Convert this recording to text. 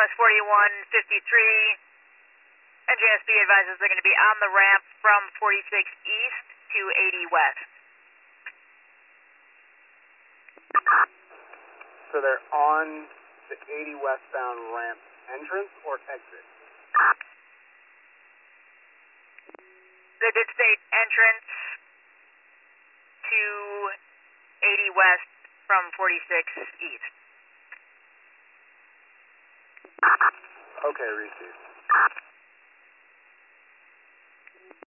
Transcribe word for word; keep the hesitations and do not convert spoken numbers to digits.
West forty-one fifty-three. N J S B advises they're going to be on the ramp from forty-six East to eighty West. So they're on the eighty westbound ramp entrance or exit? They did state entrance to eighty West from forty-six East. Okay, received.